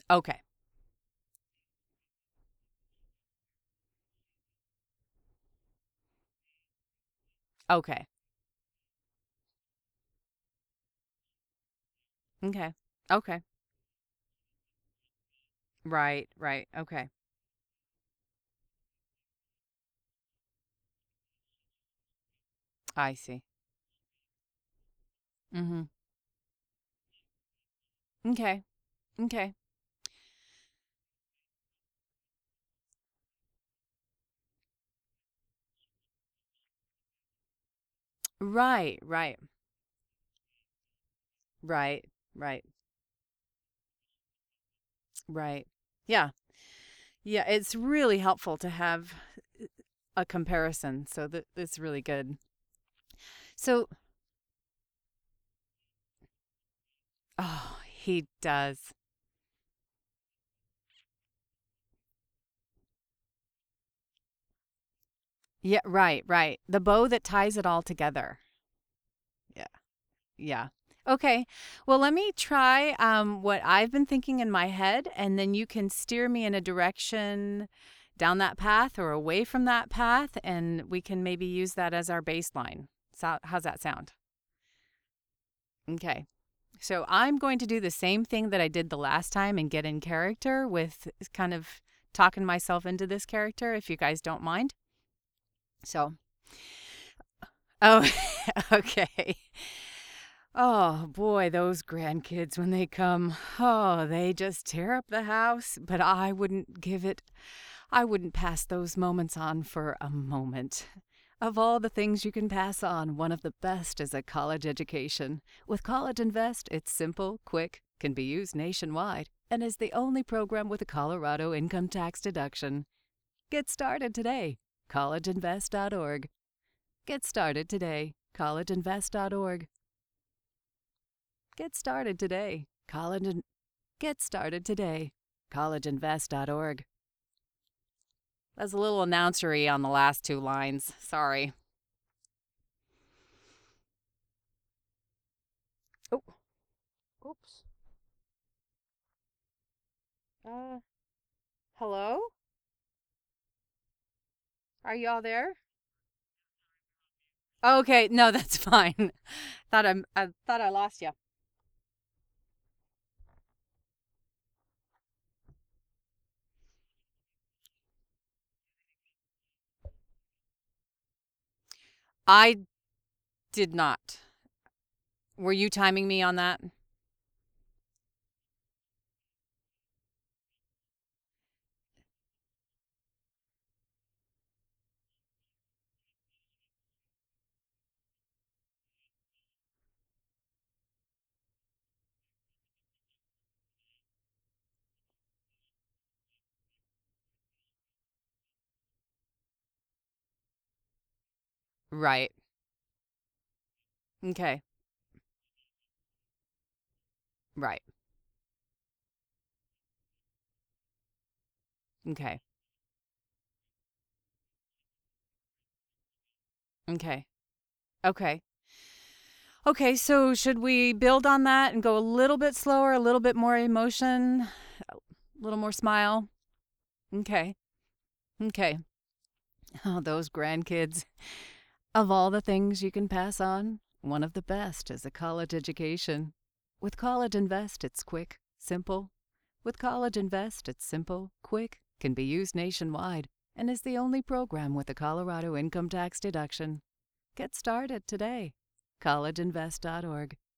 Okay. Okay. Okay. Okay. Right, right. Okay. I see. Mhm. Okay. Okay. Right, right. Right, right. Right. Yeah. Yeah, it's really helpful to have a comparison. So that it's really good. So, oh, he does. Yeah, right, right. The bow that ties it all together. Yeah. Yeah. Okay. Well, let me try what I've been thinking in my head, and then you can steer me in a direction down that path or away from that path, and we can maybe use that as our baseline. So, how's that sound? Okay. So, I'm going to do the same thing that I did the last time and get in character with kind of talking myself into this character, if you guys don't mind. So, oh, okay. Oh boy, those grandkids when they come, oh, they just tear up the house, but I wouldn't pass those moments on for a moment. Of all the things you can pass on, one of the best is a college education. With College Invest, it's simple, quick, can be used nationwide, and is the only program with a Colorado income tax deduction. Get started today. collegeinvest.org. Get started today. collegeinvest.org. Get started today. Get started today. collegeinvest.org. That's a little announcery on the last two lines. Sorry. Oh, oops. Uh, hello? Are y'all there? Okay, no, that's fine. I thought I lost you. I did not. Were you timing me on that? Right. Okay. Right. Okay. Okay. Okay. Okay, so should we build on that and go a little bit slower, a little bit more emotion, a little more smile? Okay. Okay. Oh, those grandkids. Of all the things you can pass on, one of the best is a college education. With College Invest, it's quick, simple. With College Invest, it's simple, quick, can be used nationwide, and is the only program with a Colorado income tax deduction. Get started today. collegeinvest.org.